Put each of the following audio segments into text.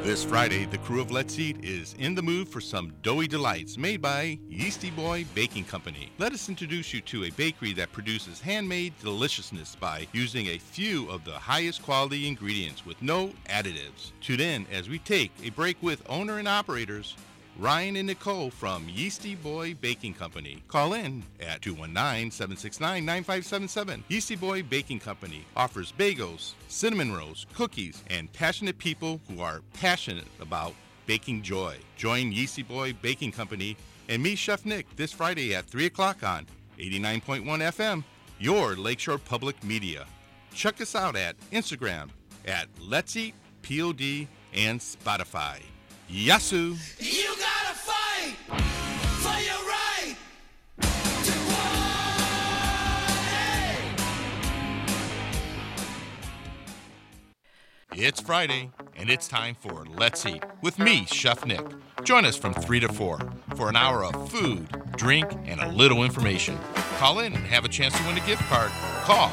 This Friday, the crew of Let's Eat is in the mood for some doughy delights made by Yeasty Boy Baking Company. Let us introduce you to a bakery that produces handmade deliciousness by using a few of the highest quality ingredients with no additives. Tune in as we take a break with owner and operators Ryan and Nicole from Yeasty Boy Baking Company. Call in at 219-769-9577. Yeasty Boy Baking Company offers bagels, cinnamon rolls, cookies, and passionate people who are passionate about baking joy. Join Yeasty Boy Baking Company and me, Chef Nick, this Friday at 3 o'clock on 89.1 FM, your Lakeshore Public Media. Check us out at Instagram at Let's Eat POD and Spotify. Yasu! You gotta fight for your right to party. It's Friday, and it's time for Let's Eat with me, Chef Nick. Join us from 3 to 4 for an hour of food, drink, and a little information. Call in and have a chance to win a gift card. Call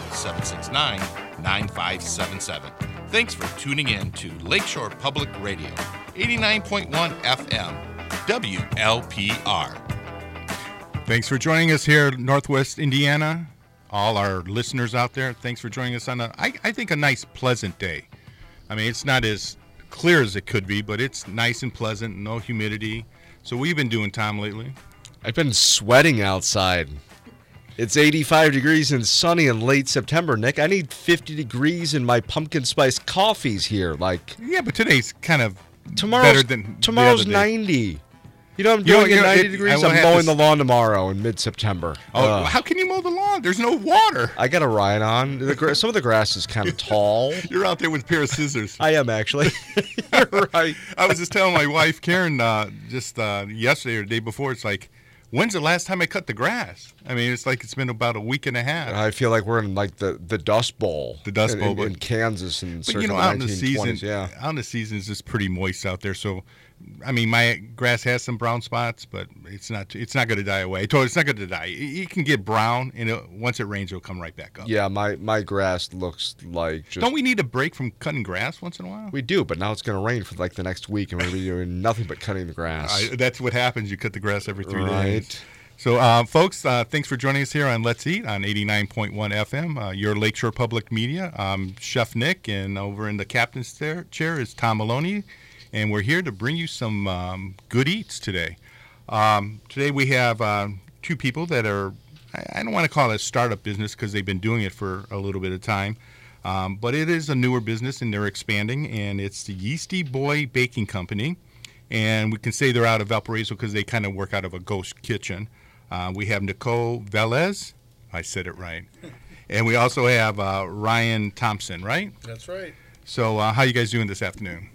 769-9577. Thanks for tuning in to Lakeshore Public Radio, 89.1 FM, WLPR. Thanks for joining us here in Northwest Indiana. All our listeners out there, thanks for joining us on I think a nice, pleasant day. I mean, it's not as clear as it could be, but it's nice and pleasant, no humidity. So what have you been doing, Tom, lately? I've been sweating outside. It's 85 degrees and sunny in late September, Nick. I need 50 degrees in my pumpkin spice coffees here. Yeah, but today's kind of better than tomorrow's 90. You know what I'm doing at 90 degrees? I'm mowing the lawn tomorrow in mid-September. Oh, how can you mow the lawn? There's no water. I got a ride on. Some of the grass is kind of tall. You're out there with a pair of scissors. I am, actually. You're right. I was just telling my wife, Karen, yesterday or the day before, it's like, when's the last time I cut the grass? I mean, it's like it's been about a week and a half. I feel like we're in like the Dust Bowl. The Dust Bowl. In Kansas in circa out in the 1920s, season, yeah. Out in the season, it's just pretty moist out there. So, I mean, my grass has some brown spots, but it's not going to die away. I told her it's not going to die. It can get brown, and once it rains, it'll come right back up. Yeah, my grass looks like just... Don't we need a break from cutting grass once in a while? We do, but now it's going to rain for like the next week, and we're going to be doing nothing but cutting the grass. That's what happens. You cut the grass every 3 right. days. So, folks, thanks for joining us here on Let's Eat on 89.1 FM, your Lakeshore Public Media. I'm Chef Nick, and over in the captain's chair is Tom Maloney, and we're here to bring you some good eats today. Today we have two people that are, I don't want to call it a startup business because they've been doing it for a little bit of time, but it is a newer business, and they're expanding, and it's the Yeasty Boy Baking Company, and we can say they're out of Valparaiso because they kind of work out of a ghost kitchen. We have Nicole Velez. I said it right. And we also have Ryan Thompson, right? That's right. So how you guys doing this afternoon?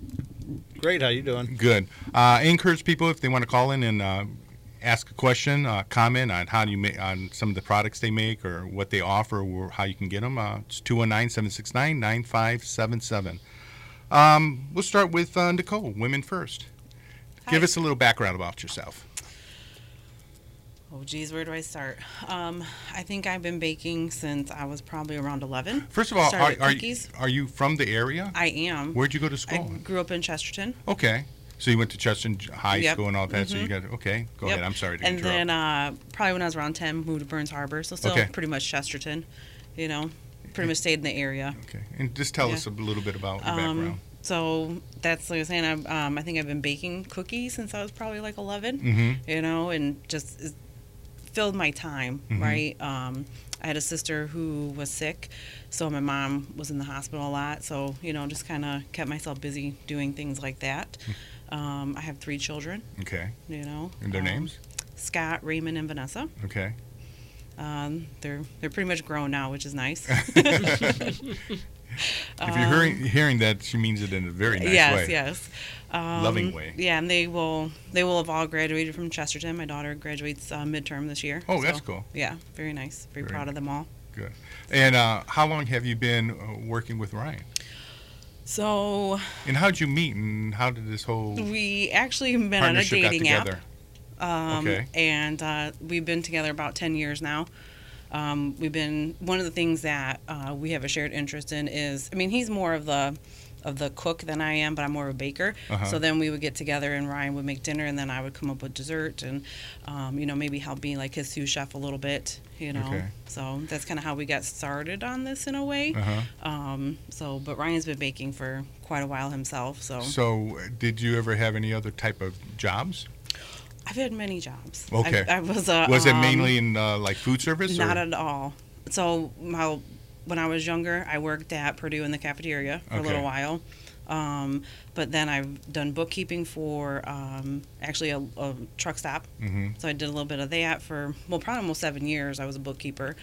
Great. How you doing? Good. I encourage people, if they want to call in and ask a question, comment on how you make on some of the products they make or what they offer or how you can get them. It's 219-769-9577. We'll start with Nicole, Women First. Hi. Give us a little background about yourself. Oh, geez, where do I start? I think I've been baking since I was probably around 11. First of all, cookies. are you from the area? I am. Where'd you go to school? I grew up in Chesterton. Okay. So you went to Chesterton High Yep. School and all that, so you Mhm. got, okay, go Yep. ahead. I'm sorry to And interrupt. then probably when I was around 10, moved to Burns Harbor. So still Okay. pretty much Chesterton, pretty much stayed in the area. Okay. And just tell Yeah. us a little bit about your background. So that's like I was saying. I think I've been baking cookies since I was probably like 11. Mm-hmm. And just filled my time, Mhm. right? I had a sister who was sick, so my mom was in the hospital a lot. So just kind of kept myself busy doing things like that. I have 3 children. Okay. And their names? Scott, Raymond, and Vanessa. Okay. They're pretty much grown now, which is nice. If you're hearing that, she means it in a very nice way. Yes. Loving way. Yeah, and they will have all graduated from Chesterton. My daughter graduates midterm this year. Oh, that's cool. Yeah, very nice. Very proud of them all. Good. And how long have you been working with Ryan? So. And how'd you meet, and how did this whole We actually met on a partnership got dating app. together? Okay. And we've been together about 10 years now. We've been, one of the things that we have a shared interest in is, he's more of the of the cook than I am, but I'm more of a baker. Uh-huh. So then we would get together and Ryan would make dinner, and then I would come up with dessert and, maybe help be like his sous chef a little bit, Okay. So that's kind of how we got started on this in a way. Uh-huh. But Ryan's been baking for quite a while himself, so. So, did you ever have any other type of jobs? I've had many jobs. Okay. I was Was it mainly in like food service? Not or? at all. So when I was younger, I worked at Purdue in the cafeteria for a Okay. little while. But then I've done bookkeeping for actually a truck stop. Mm-hmm. So I did a little bit of that for, probably almost 7 years. I was a bookkeeper.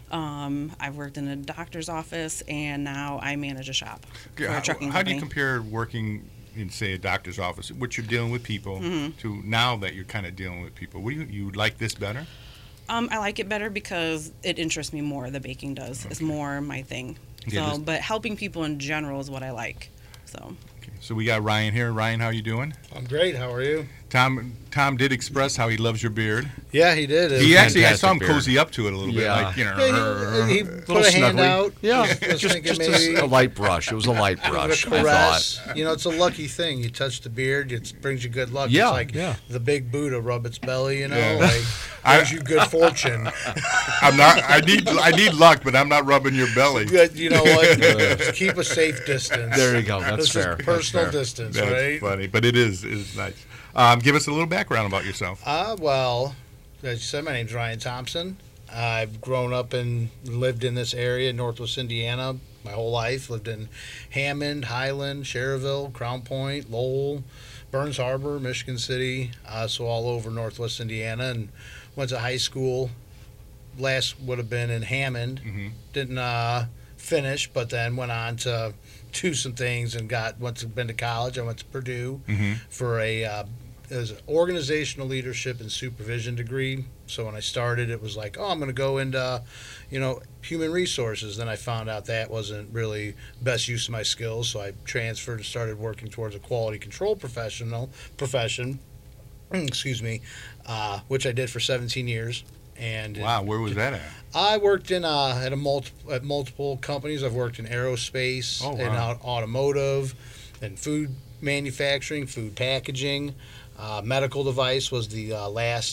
I've worked in a doctor's office, and now I manage a shop for a trucking How do you company. compare working in, say, a doctor's office, which you're dealing with people, to now that you're kind of dealing with people? What do you like this better? I like it better because it interests me more. The baking does. It's more my thing. Yeah, So, but helping people in general is what I like. So. Okay. So we got Ryan here. Ryan, how you doing? I'm great. How are you? Tom did express how he loves your beard. Yeah, he did. He actually, I saw him fantastic beard. cozy up to it a little bit, Yeah. like He put a hand snuggly. out. Yeah, was just, thinking just maybe a light brush. It was a light brush, give it a I caress. thought. It's a lucky thing. You touch the beard, it brings you good luck. Yeah, It's like yeah. the big Buddha rub its belly. Yeah. Like brings you good fortune. I'm not. I need luck, but I'm not rubbing your belly. Good. You know what? Just keep a safe distance. There you go. That's This fair. is personal Fair. distance, That's right? funny, but it is nice. Give us a little background about yourself. Well, as you said, my name's Ryan Thompson. I've grown up and lived in this area, Northwest Indiana, my whole life. Lived in Hammond, Highland, Cherville, Crown Point, Lowell, Burns Harbor, Michigan City, so all over Northwest Indiana. And went to high school. Last would have been in Hammond. Mhm. Didn't finish, but then went on to do some things and been to college. I went to Purdue Mm-hmm. for it was an organizational leadership and supervision degree. So when I started, it was like, oh, I'm going to go into, human resources. Then I found out that wasn't really best use of my skills. So I transferred and started working towards a quality control profession, excuse me, which I did for 17 years. And Wow, where was that at? I worked in at multiple companies. I've worked in aerospace, Oh, wow. and automotive, and food manufacturing, food packaging. Medical device was the last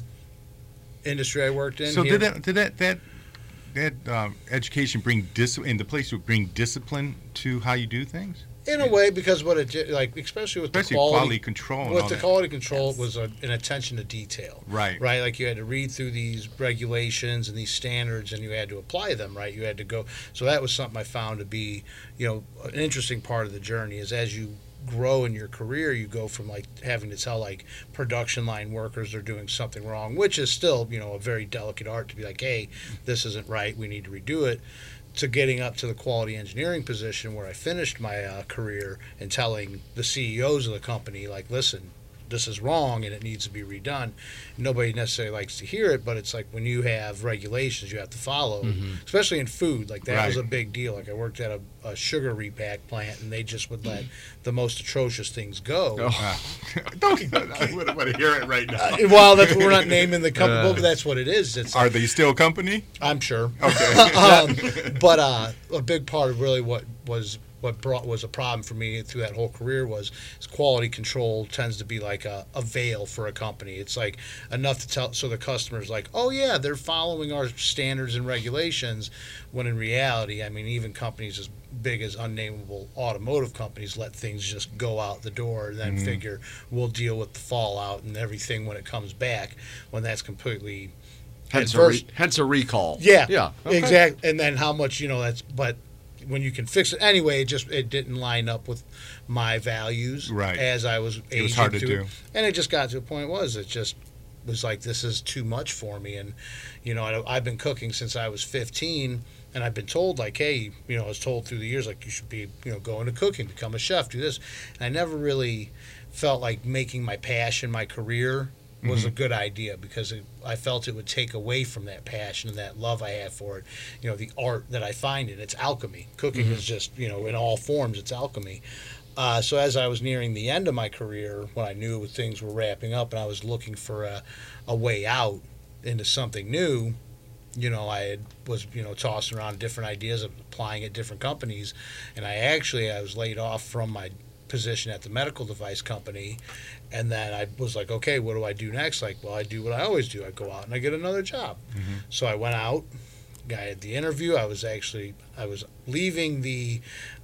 industry I worked in. So here. did that education bring in the place to bring discipline to how you do things? In a way, because what it did, like especially with Especially the quality quality control. And all with the that. quality control, Yes. it was an attention to detail. Right. Right, like you had to read through these regulations and these standards, and you had to apply them. Right, you had to go. So that was something I found to be, an interesting part of the journey. Is as you grow in your career, you go from like having to tell like production line workers they're doing something wrong, which is still a very delicate art to be like, hey, this isn't right, we need to redo it. To getting up to the quality engineering position where I finished my career and telling the CEOs of the company, like, listen, this is wrong and it needs to be redone. Nobody necessarily likes to hear it, but it's like when you have regulations you have to follow, especially in food. Like that was Right. a big deal. Like I worked at a sugar repack plant, and they just would let the most atrocious things go. Don't. I wouldn't want to hear it right now. Well, we're not naming the company, but that's what it is. It's Are they still a company? I'm sure. Okay. But a big part of really what was a problem for me through that whole career was quality control tends to be like a veil for a company. It's like enough to tell so the customer's like, oh yeah, they're following our standards and regulations, when in reality, I mean, even companies as big as unnameable automotive companies let things just go out the door and then figure we'll deal with the fallout and everything when it comes back, when that's completely Hence adverse. a recall. Yeah, Yeah. Okay. exactly. And then how much but when you can fix it anyway, it didn't line up with my values. Right. As I was aging It was hard to through do. it. And it just got to a point it just was like, this is too much for me. And I've been cooking since I was 15, and I've been told like, hey, I was told through the years like you should be go into cooking, become a chef, do this. And I never really felt like making my passion my career was a good idea, because I felt it would take away from that passion and that love I have for it. The art that I find in it's alchemy. Cooking is just in all forms, it's alchemy. So as I was nearing the end of my career, when I knew things were wrapping up and I was looking for a way out into something new, I was tossing around different ideas of applying at different companies, and I was laid off from my position at the medical device company, and then I was like, okay, what do I do next? Like, well, I do what I always do. I go out and I get another job. So I went out. I had the interview. I was leaving the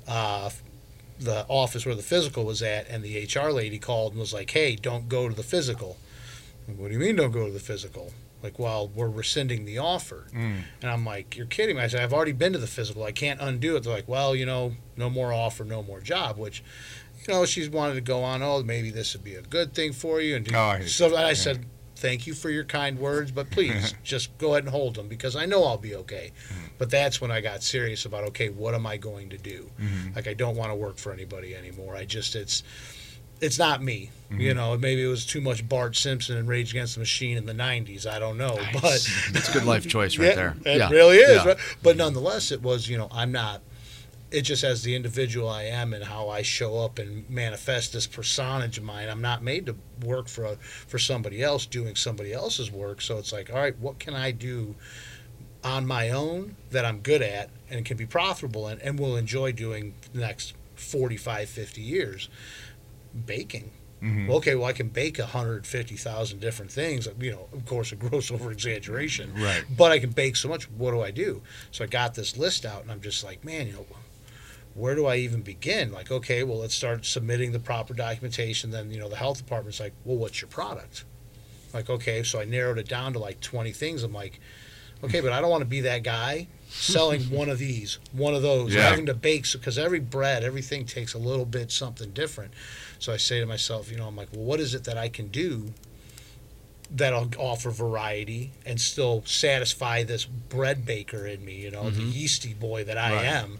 office where the physical was at, and the HR lady called and was like, hey, don't go to the physical. Like, what do you mean don't go to the physical? Like, well, we're rescinding the offer. And I'm like, you're kidding me. I said, I've already been to the physical. I can't undo it. They're like, well, no more offer, no more job, which, she's wanted to go on, oh, maybe this would be a good thing for you. And I said, thank you for your kind words, but please just go ahead and hold them because I know I'll be okay. But that's when I got serious about, okay, what am I going to do? Like, I don't want to work for anybody anymore. It's not me. Maybe it was too much Bart Simpson and Rage Against the Machine in the 90s. I don't know. Nice. But it's a good life choice right there. It really is. Right? But nonetheless, it was, I'm not. It just as the individual I am and how I show up and manifest this personage of mine, I'm not made to work for somebody else doing somebody else's work. So it's like, all right, what can I do on my own that I'm good at and can be profitable and will enjoy doing the next 45, 50 years? Baking. Okay, well, I can bake 150,000 different things. Of course, a gross over exaggeration. Right. But I can bake so much. What do I do? So I got this list out, and I'm just like, man, where do I even begin? Like, okay, well, let's start submitting the proper documentation. Then, the health department's like, well, what's your product? Like, okay, so I narrowed it down to like 20 things. I'm like, okay, but I don't want to be that guy selling one of these, one of those, having to bake, because everything takes a little bit something different. So I say to myself, I'm like, well, what is it that I can do that'll offer variety and still satisfy this bread baker in me, the yeasty boy that I am.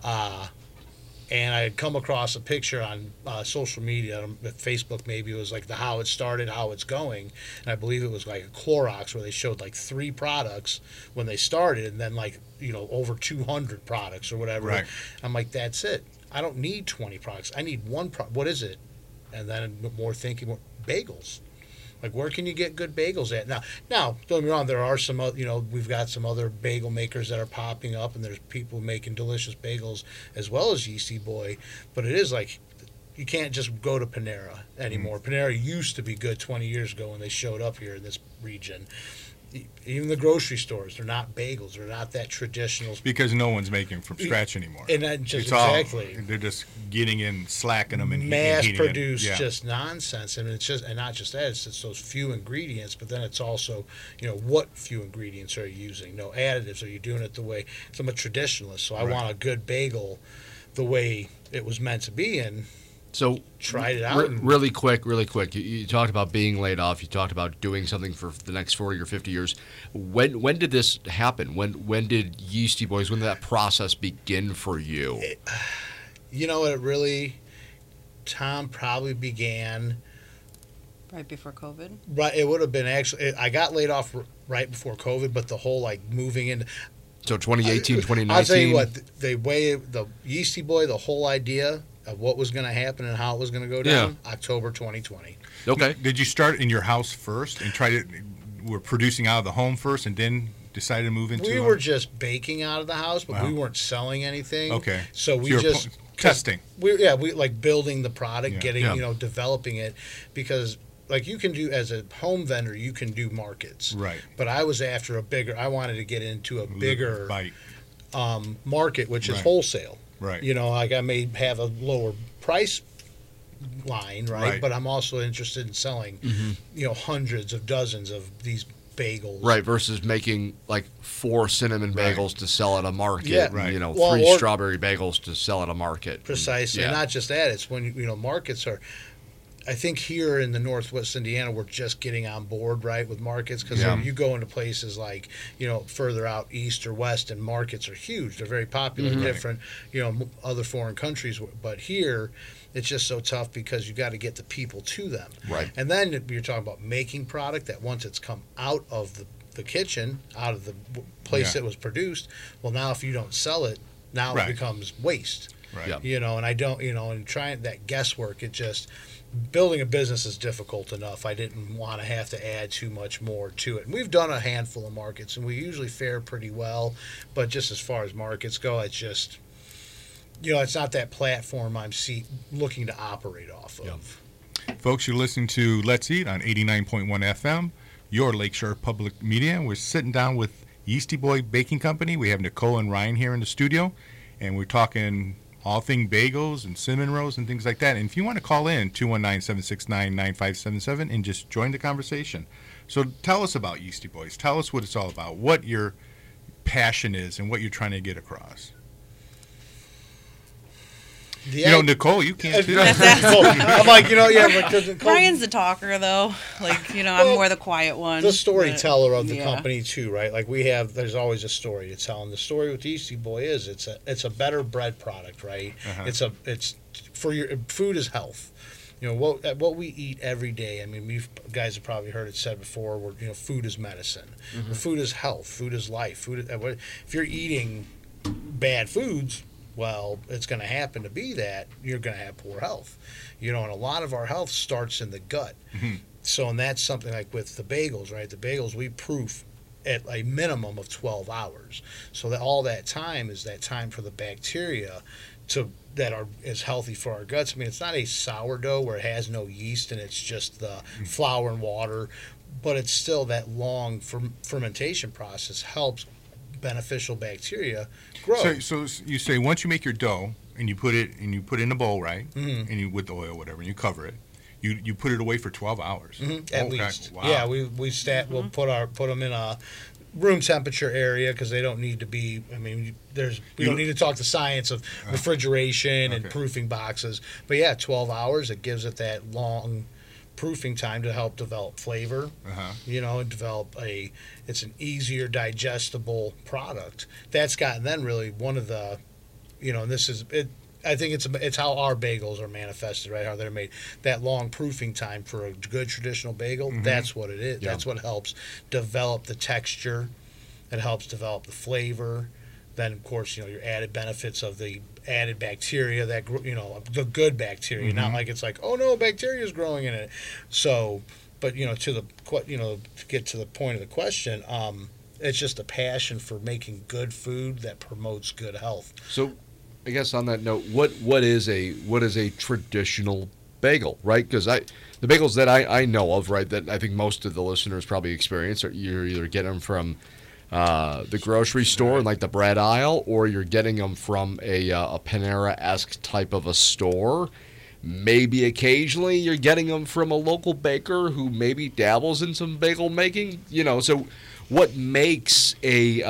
And I had come across a picture on social media, Facebook maybe, it was like how it started, how it's going. And I believe it was like a Clorox where they showed like 3 products when they started and then over 200 products or whatever. Right. I'm like, that's it. I don't need 20 products. I need one product. What is it? And then more thinking, bagels. Like, where can you get good bagels at? Now, don't get me wrong, there are some, we've got some other bagel makers that are popping up, and there's people making delicious bagels as well as Yeasty Boy. But it is like, you can't just go to Panera anymore. Panera used to be good 20 years ago when they showed up here in this region. Even the grocery stores, they're not bagels. They're not that traditional. Because no one's making from scratch anymore. And that They're just getting in, slacking them, and mass-produced just nonsense. And it's just, and not just that. It's those few ingredients, but then it's also, what few ingredients are you using? No additives. Are you doing it the way? So I'm a traditionalist, so I want a good bagel, the way it was meant to be, and So tried it out. Really quick. You talked about being laid off. You talked about doing something for the next 40 or 50 years. When did this happen? When did Yeasty Boys? When did that process begin for you? It really, Tom, probably began Right before COVID? Right. It would have been actually. I got laid off right before COVID, but the whole moving in. So 2018, 2019. I'll tell you what. The Yeasty Boy, the whole idea of what was going to happen and how it was going to go down, October 2020. Okay. Did you start in your house first and were producing out of the home first and then decided to move into We were just baking out of the house, but we weren't selling anything. Okay. So we you're just testing. We like building the product, getting, developing it, because like you can do as a home vendor, you can do markets. Right. But I was after I wanted to get into a bigger bite. Market, which is wholesale. Right. Like I may have a lower price line, right? But I'm also interested in selling, hundreds of dozens of these bagels. Right, versus making like 4 cinnamon bagels to sell at a market. Yeah. Right. 3 strawberry bagels to sell at a market. Precisely. And not just that, it's when, markets are, I think here in the Northwest Indiana, we're just getting on board, right, with markets, because you go into places like, further out east or west, and markets are huge. They're very popular in different, other foreign countries. But here, it's just so tough because you got to get the people to them. Right. And then you're talking about making product that once it's come out of the kitchen, out of the place it was produced, well, now if you don't sell it, now it becomes waste. Right. Yeah. You know, and I don't, you know, and trying that guesswork, it just, building a business is difficult enough. I didn't want to have to add too much more to it. And we've done a handful of markets, and we usually fare pretty well. But just as far as markets go, it's just, you know, it's not that platform I'm looking to operate off of. Folks, you're listening to Let's Eat on 89.1 FM, your Lakeshore Public Media. We're sitting down with Yeasty Boy Baking Company. We have Nicole and Ryan here in the studio, and we're talking all thing bagels and cinnamon rolls and things like that. And if you want to call in, 219-769-9577, and just join the conversation. So tell us about Yeasty Boys. Tell us what it's all about, what your passion is, and what you're trying to get across. You know, Nicole, you can't too. I'm like, you know, yeah. Like, Nicole, Ryan's the talker, though. Like, you know, I'm more the quiet one. the storyteller of the yeah. company too, right? Like there's always a story to tell, and the story with Yeasty Boy is it's a better bread product, right? Uh-huh. It's for your food is health. You know what we eat every day. I mean, guys have probably heard it said before. Where, you know, food is medicine. Food is health. Food is life. If you're eating bad foods, well, it's going to happen to be that you're going to have poor health. You know, and a lot of our health starts in the gut. So, and that's something like with the bagels, right? The bagels we proof at a minimum of 12 hours. So that all that time is that time for the bacteria is healthy for our guts. I mean, it's not a sourdough where it has no yeast and it's just the flour and water, but it's still that long fermentation process helps beneficial bacteria grow. So you say once you make your dough and you put it in a bowl, right? And you with the oil, whatever, and you cover it. You put it away for 12 hours. At least. Wow. Yeah, we'll put them in a room temperature area because they don't need to be. I mean, we don't need to talk the science of refrigeration and proofing boxes. But yeah, 12 hours. It gives it that long proofing time to help develop flavor, you know, and develop it's an easier digestible product. That's gotten then really one of the, you know, and this is it. I think it's how our bagels are manifested, right? How they're made. That long proofing time for a good traditional bagel, that's what it is. Yeah. That's what helps develop the texture. It helps develop the flavor. Then, of course, you know, your added benefits of the added bacteria, that, you know, the good bacteria, not like it's like, oh no, bacteria is growing in it. So, but, you know, to get to the point of the question, it's just a passion for making good food that promotes good health. So, I guess on that note, what is a traditional bagel, right? Because the bagels that I know of, right, that I think most of the listeners probably experience, are you're either getting them from the grocery store in like the bread aisle, or you're getting them from a Panera-esque type of a store. Maybe occasionally you're getting them from a local baker who maybe dabbles in some bagel making. You know, so what makes a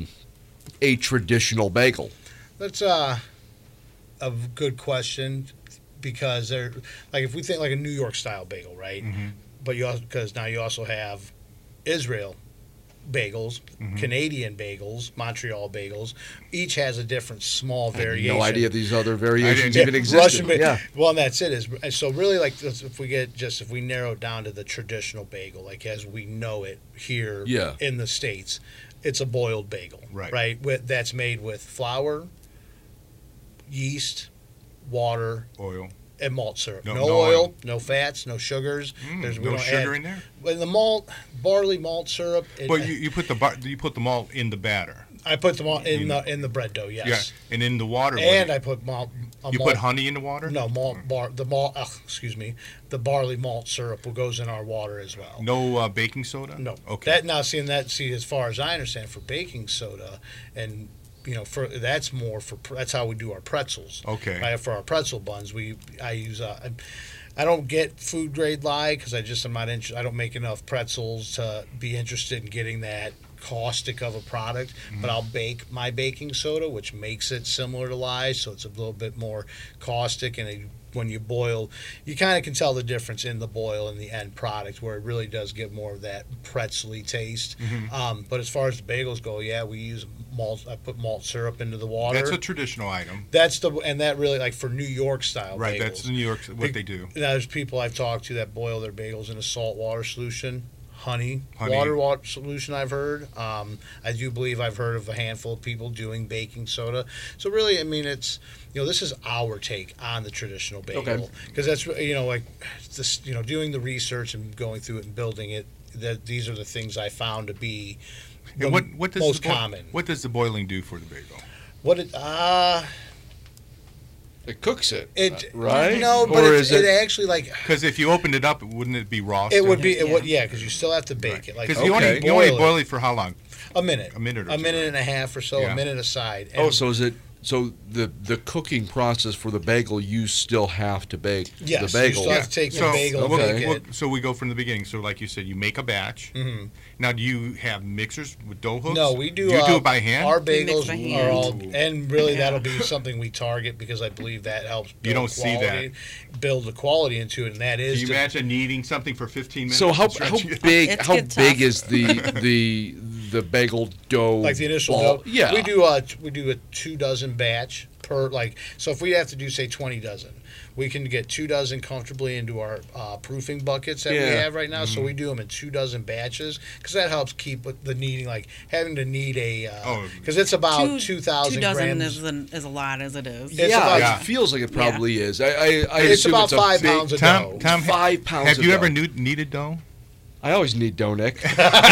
traditional bagel? That's a good question, because they're like, if we think like a New York style bagel, right? But because now you also have Israel bagels, Canadian bagels, Montreal bagels. Each has a different small variation. No idea these other variations even existed. Well, and that's it. So really, like, if we narrow it down to the traditional bagel, like as we know it here in the States, it's a boiled bagel, right? That's made with flour, yeast, water, oil, and malt syrup. No oil, no fats, no sugars. No sugar in there. When the barley malt syrup. Well, you put the malt in the batter. I put the malt in the bread dough. Yes. Yeah, and in the water. And I put malt. Put honey in the water? No, the barley malt syrup goes in our water as well. No baking soda. No. Okay. As far as I understand, for baking soda and. You know, that's how we do our pretzels. Okay. Right? For our pretzel buns, I use I don't get food grade lye because I'm not interested. I don't make enough pretzels to be interested in getting that caustic of a product. But I'll bake my baking soda, which makes it similar to lye, so it's a little bit more caustic. And when you boil, you kind of can tell the difference in the boil and the end product, where it really does give more of that pretzel-y taste. But as far as the bagels go, we use malt. I put malt syrup into the water. That's a traditional item. And that really, like, for New York style bagels. Right, that's New York what they do. Now, there's people I've talked to that boil their bagels in a salt water solution. honey. Honey. Water solution I've heard. I do believe I've heard of a handful of people doing baking soda. So really, I mean, it's, this is our take on the traditional bagel. Okay. Because that's, like this, doing the research and going through it and building it, that these are the things I found to be the And what does most the common. What does the boiling do for the bagel? It cooks it, It right? No, but Or it, is it it? actually like Because if you opened it up, wouldn't it be raw? it would still? be it would Yeah. because you still have to bake it like Because Okay. you only boil it for how long? a minute, A minute or a two, minute right? and a half or so, Yeah. a minute aside. Oh, And so is it? So the cooking process for the bagel, you still have to bake yes, the bagel. you still have to take So, the bagel and okay. bake well, it. so we go from the beginning. So like you said, you make a batch. Mm-hmm. Now, do you have mixers with dough hooks? No, we do. You do it by hand? Our We mix bagels by are hand. all, and really Yeah. that'll be something we target because I believe that helps. Build You don't see that. quality, build the quality into it, and that Can is you to- imagine kneading something for 15 minutes? So and how stretching it? big It's how get big tough. is the bagel dough? like the initial ball? dough. Yeah, we do a 2 dozen batch per so if we have to do say 20 dozen, we can get 2 dozen comfortably into our proofing buckets that we Yeah. have right now. So we do them in 2 dozen batches because that helps keep with the kneading, like having to knead a because it's about 2,000 2 dozen grams. is a lot as it is. It's yeah, about- Yeah. it feels like it probably is. I It's assume about it's a 5 big- pounds of Tom, dough. Tom, 5 pounds. have of you ever dough. kneaded dough? I always need dough, Nick.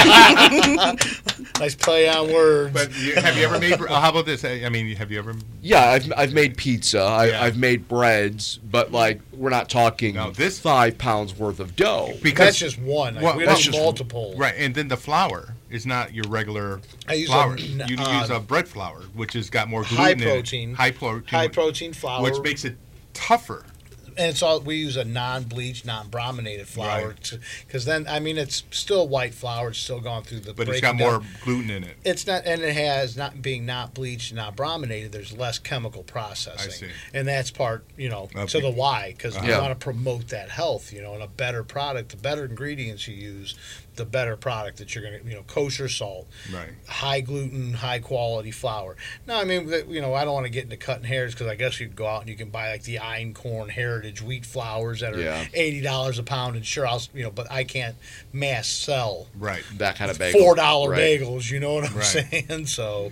Nice play on words. But have you ever made? How about this? I mean, have you ever? Yeah, I've made pizza. Yeah. I've made breads, but like we're not talking No, this- 5 pounds worth of dough. That's just one. Like, Well, we that's don't just- multiple. Right, and then the flour is not your regular I use flour. a- You uh, use a bread flour, which has got more gluten high in it. protein. High protein. High protein flour, Which makes it tougher. and it's all we use a non-bleached, non-brominated flour Right. because then I mean it's still white flour. It's still gone through the. But it's breaking got more down. gluten in it. It's not, and it has not being not bleached, not brominated. There's less chemical processing, I see. and that's part Okay. to the why because we Yeah. want to promote that health, and a better product. The better ingredients you use, the better product that you're gonna, kosher salt, Right. high gluten, high quality flour. No, I mean, I don't want to get into cutting hairs because I guess you could go out and you can buy like the Einkorn Heritage wheat flours that are Yeah. $80 a pound, and sure, but I can't mass sell Right. That kind of bagel. $4 Right. bagels. You know what I'm Right. saying? So,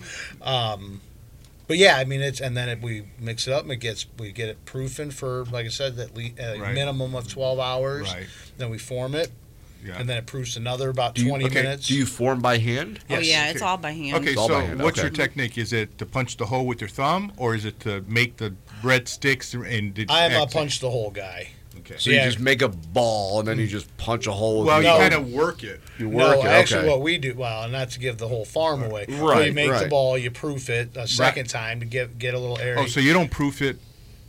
but yeah, I mean, we mix it up and we get it proofing for, like I said, that Right. minimum of 12 hours. Right. Then we form it, Yeah. and then it proofs another about Do you- 20 okay, minutes. Do you form by hand? Oh Yes. yeah, it's Okay. all by hand. Okay, all so by hand, what's okay. your technique? Is it to punch the hole with your thumb, or is it to make the bread sticks and? I'm a punch the hole guy. Okay. So Yeah. you just make a ball and then you just punch a hole. Well, with you the- kind of work it. you work No, it. actually, okay. what we do, well, not to give the whole farm away. Right, You make the right. ball, you proof it a second time to get a little air. Oh, so you don't proof it.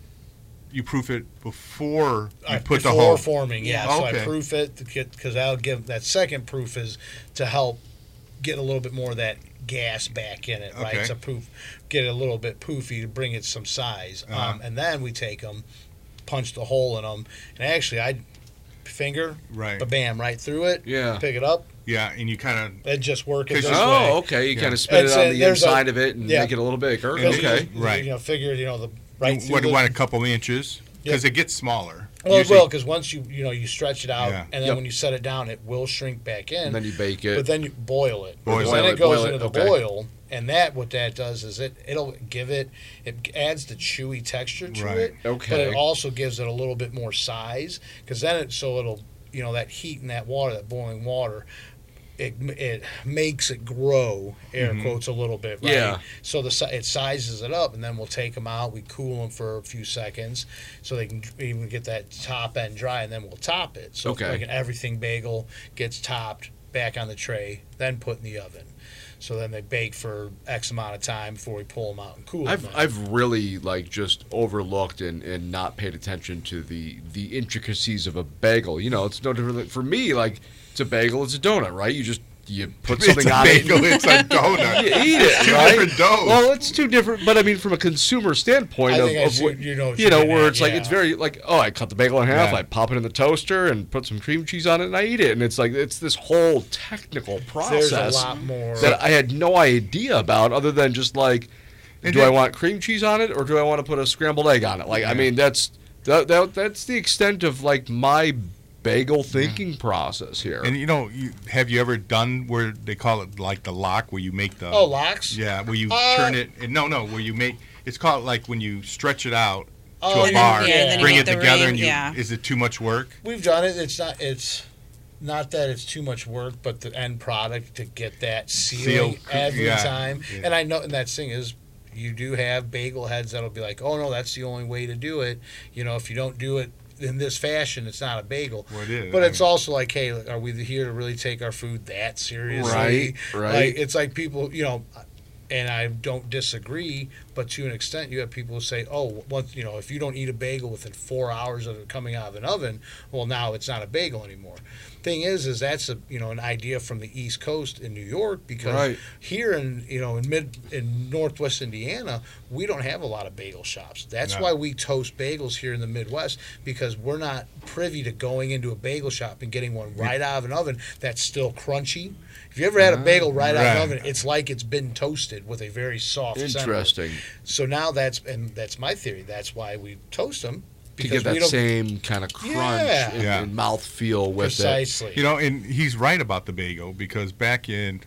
You proof it before you put the before hole. forming, yeah. Yeah. So I Okay. proof it because that'll give that second proof is to help get a little bit more of that gas back in it, right? Okay. To get it a little bit poofy to bring it some size, Uh-huh. and then we take them, punch the hole in them, and actually I finger, Right. bam, right through it, Yeah. pick it up, Yeah, and you kind of. and just work it this Because- way. Oh, okay. You Yeah. kind of spin it It's on a- the there's a- inside of it and yeah. make it a little bigger. Because Okay. Right. Figure the right through What the, want a couple inches because Yep. it gets smaller. Well, it Usually- will, because once you stretch it out, Yeah. and then Yep. when you set it down, it will shrink back in. And then you bake it. But then you boil it. Boil Because it. then it Boil goes it, into the okay. boil, and what that does is it'll give it adds the chewy texture to Right. it. Okay. But it also gives it a little bit more size, because then it'll that heat in that water, that boiling water. It makes it grow, air quotes, a little bit, right? Yeah. So it sizes it up, and then we'll take them out. We cool them for a few seconds, so they can even get that top end dry, and then we'll top it. So Okay. like an everything bagel gets topped, back on the tray, then put in the oven. So then they bake for X amount of time before we pull them out and cool them. I've really just overlooked and not paid attention to the intricacies of a bagel. It's no different for me. It's a bagel, it's a donut, right? You put something it's a on bagel, it. it's a donut. You eat it, Two right? different doughs. Well, it's two different, but I mean, from a consumer standpoint, I of, think I of see what, what you're getting where at, it's it's yeah. very I cut the bagel in half, Yeah. I pop it in the toaster, and put some cream cheese on it, and I eat it, and it's it's this whole technical process There's a lot more. that I had no idea about, other than just do I then- want cream cheese on it, or do I want to put a scrambled egg on it? I mean, that's the extent of my bagel thinking process here. And have you ever done where they call it like the lock, where you make the locks? Yeah, where you turn it. No, where you make. It's called like when you stretch it out to Oh, a bar, yeah, and then you bring make it the together, ring, and you. yeah. Is it too much work? We've done it. It's not that it's too much work, but the end product to get that sealing every yeah. time. Yeah. And I know, and that thing is, you do have bagel heads that'll be like, oh no, that's the only way to do it. If you don't do it in this fashion, it's not a bagel. Well, it is. But it's also like, hey, are we here to really take our food that seriously? Right. Like, it's like people, and I don't disagree, but to an extent, you have people who say, oh, once, if you don't eat a bagel within 4 hours of it coming out of an oven, well, now it's not a bagel anymore. Thing is that's an idea from the East Coast in New York, because here in Northwest Indiana, we don't have a lot of bagel shops. That's why we toast bagels here in the Midwest, because we're not privy to going into a bagel shop and getting one right out of an oven that's still crunchy. If you ever had a bagel right out of an oven, it's like it's been toasted with a very soft center. Interesting. So now that's my theory. That's why we toast them. To get that same kind of crunch and mouthfeel with Precisely. it. And he's right about the bagel, because back in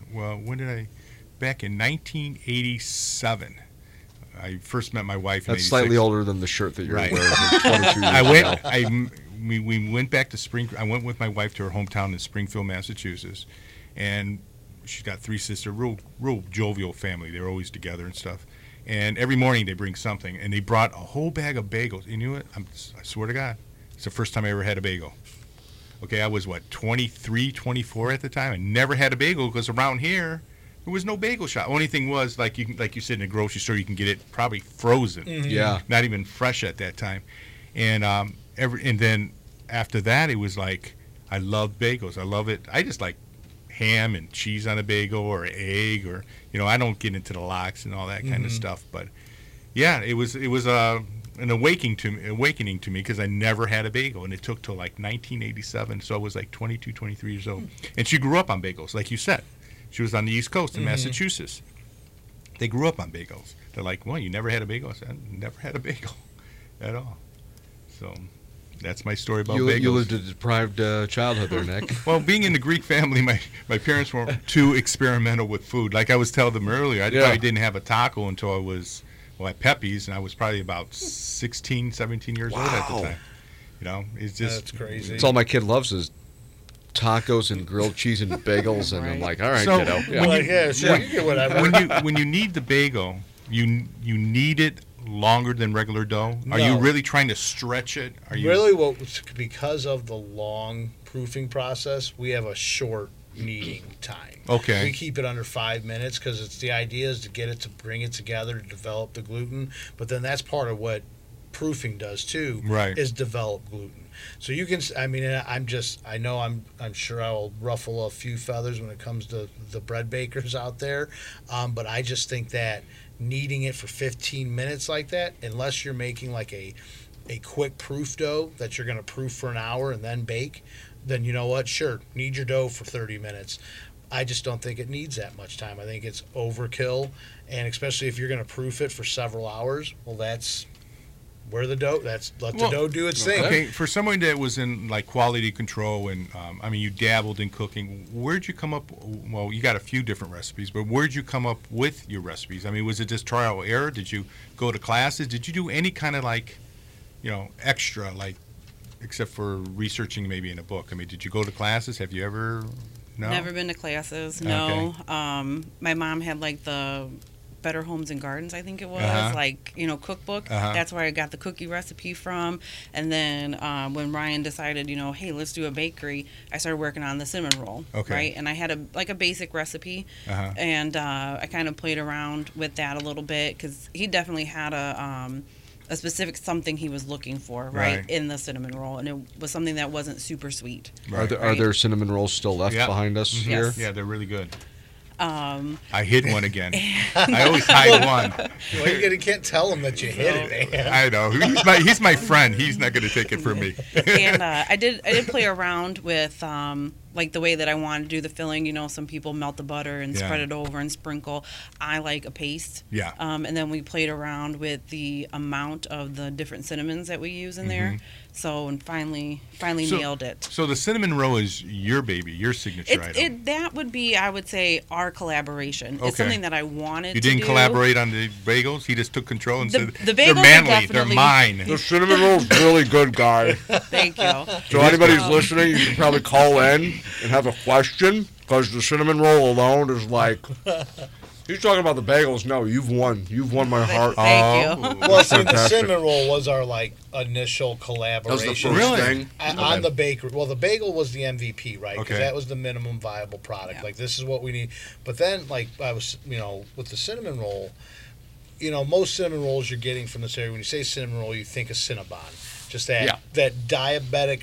1987, I first met my wife. That's in 86. slightly older than the shirt that you're Right. wearing. 22 years We went back to I went with my wife to her hometown in Springfield, Massachusetts, and she's got 3 sisters, real jovial family. They're always together and stuff. And every morning they bring something, and they brought a whole bag of bagels. You knew it? I swear to God, it's the first time I ever had a bagel. Okay, I was 23, 24 at the time. I never had a bagel because around here there was no bagel shop. Only thing was like you said in a grocery store, you can get it probably frozen. Mm-hmm. Yeah. Not even fresh at that time. And and then after that, it was like I loved bagels. I love it. I just like ham and cheese on a bagel, or egg, or I don't get into the lox and all that kind of stuff. But yeah, it was an awakening to me, because I never had a bagel, and it took till like 1987. So I was like 22, 23 years old, and she grew up on bagels, like you said. She was on the East Coast in Massachusetts. They grew up on bagels. They're like, well, you never had a bagel? I said, I never had a bagel at all. So that's my story about bagels. You lived a deprived childhood there, Nick. Well, being in the Greek family, my parents weren't too experimental with food. Like I was telling them earlier, I probably didn't have a taco until I was at Pepe's, and I was probably about 16, 17 years old at the time. It's just That's crazy. It's all my kid loves is tacos and grilled cheese and bagels, and I'm like, all right, So, kiddo. when Yeah. Sure, you get whatever. when you need the bagel, you need it longer than regular dough. Are you No. really trying to stretch it? Are you Really, because of the long proofing process, we have a short kneading time. Okay. We keep it under 5 minutes, because the idea is to get it to bring it together to develop the gluten. But then that's part of what proofing does too. Right. Is develop gluten. So you can. I mean, I'm sure I will ruffle a few feathers when it comes to the bread bakers out there, but I just think that kneading it for 15 minutes like that, unless you're making like a quick proof dough that you're going to proof for an hour and then bake, then you know what? Sure, knead your dough for 30 minutes. I just don't think it needs that much time. I think it's overkill, and especially if you're going to proof it for several hours, well, that's where the dough. Let the dough do its thing. Okay, for someone that was in like quality control, and you dabbled in cooking, where'd you come up? Well, you got a few different recipes, but where'd you come up with your recipes? I mean, was it just trial and error? Did you go to classes? Did you do any kind of like, extra, like, except for researching maybe in a book? I mean, did you go to classes? Have you ever? No. Never been to classes. No. Okay. My mom had like the Better Homes and Gardens, I think it was, cookbook. That's where I got the cookie recipe from. And then when Ryan decided, hey, let's do a bakery, I started working on the cinnamon roll. Okay. Right? And I had a basic recipe, and I kind of played around with that a little bit, because he definitely had a specific something he was looking for, right, in the cinnamon roll, and it was something that wasn't super sweet. Right. Are there cinnamon rolls still left behind us here? Yes. Yeah, they're really good. I hid one again. I always hide one. Well, you can't tell him that you hit it, man. I know. He's my friend. He's not going to take it from me. And I did play around with like the way that I want to do the filling. You know, some people melt the butter and Yeah. spread it over and sprinkle. I like a paste. Yeah. And then we played around with the amount of the different cinnamons that we use in there. So, and finally nailed it. So the cinnamon roll is your baby, your signature item. That would be, I would say, our collaboration. Okay. It's something that I wanted You to didn't do. collaborate on the bagels? He just took control and The- said, the they're bagels are manly, they're definitely- mine. The cinnamon roll's really good, guy. Thank you. So anybody who's listening, you can probably call in and have a question, because the cinnamon roll alone is like. He's talking about the bagels. No, you've won. You've won my heart. Thank you. Well, see, the Fantastic. cinnamon roll was our initial That collaboration. was the first Really? thing. On the bakery. Well, the bagel was the MVP, right? Because Okay. that was the minimum viable product. Yeah. Like, this is what we need. But then, I was, with the cinnamon roll, most cinnamon rolls you're getting from this area, when you say cinnamon roll, you think of Cinnabon. Just that diabetic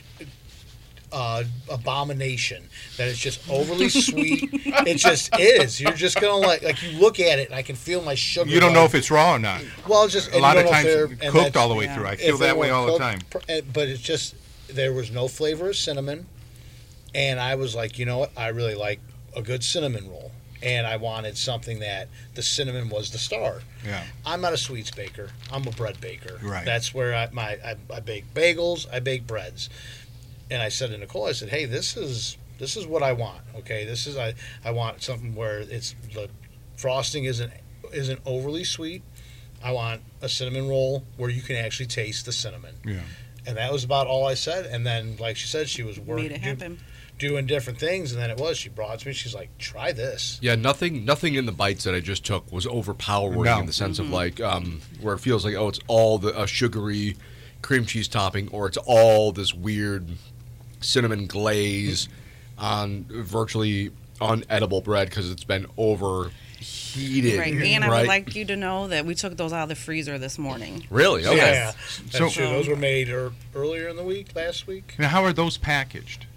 abomination that is just overly sweet. It just is. You're just gonna like you look at it and I can feel my sugar. You don't know if it's raw or not. well, it's just A lot of times and cooked that's- all the way yeah. through. I if feel that they way weren't all the cooked, time. But it's just there was no flavor of cinnamon, and I was like, you know what? I really like a good cinnamon roll, and I wanted something that the cinnamon was the star. Yeah. I'm not a sweets baker. I'm a bread baker. Right. That's where I bake bagels. I bake breads. And I said to Nicole, I said, hey, this is what I want. Okay, this is I want something where it's the frosting isn't overly sweet. I want a cinnamon roll where you can actually taste the cinnamon. Yeah. And that was about all I said. And then, like she said, she was Made it happen. doing different things. And then she brought it to me. She's like, try this. Yeah, nothing in the bites that I just took was overpowering No. in the sense of like where it feels like, oh, it's all a sugary cream cheese topping, or it's all this weird cinnamon glaze on virtually unedible bread because it's been overheated. Right. And I right? would like you to know that we took those out of the freezer this morning. Really? Okay. Yeah. So- That's true. Those were made earlier in the week, last week. Now, how are those packaged?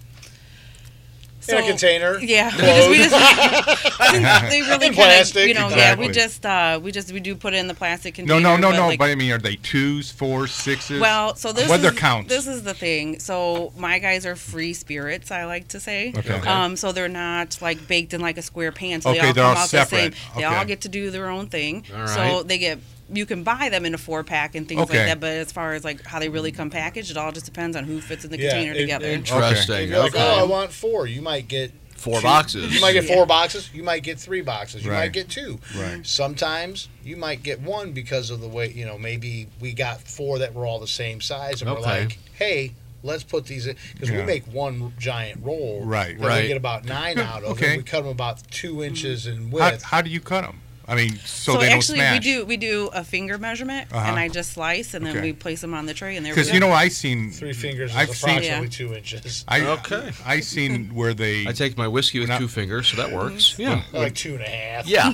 So, In a container. Yeah, Closed. we just they really In kind plastic. of, yeah, Exactly. we do put it in the plastic No, container. no. like- But I mean, are they 2s, 4s, 6s? Well, so this What are their is counts? this is the thing. So my guys are free spirits, I like to say. Okay. So they're not like baked in like a square pan. So Okay, they all they're come all out separate. the same. They Okay. all get to do their own thing. All So right. they get. You can buy them in a 4-pack and things Okay. like that, but as far as like how they really come packaged, it all just depends on who fits in the Yeah, container together. Interesting. If you're like, Okay. oh, I want 4. You might get 4 two- boxes. You might get 4 boxes. You might get 3 boxes. You Right. might get 2. Right. Sometimes you might get 1 because of the way, maybe we got 4 that were all the same size, and we're Okay. like, hey, let's put these in. Because Yeah. we make one giant roll. Right. That Right. we get about 9 out of. Okay. And we cut them about 2 inches in how, width. how do you cut them? I mean, so, So they actually, don't smash. we do a finger measurement, Uh-huh. and I just slice, and then Okay. we place them on the tray, and there we Because go. you know, I seen 3 fingers is I've seen approximately Yeah. 2 inches. Okay. I seen where they I take my whiskey with Not- 2 fingers, so that works. Yeah. Like 2.5. Yeah.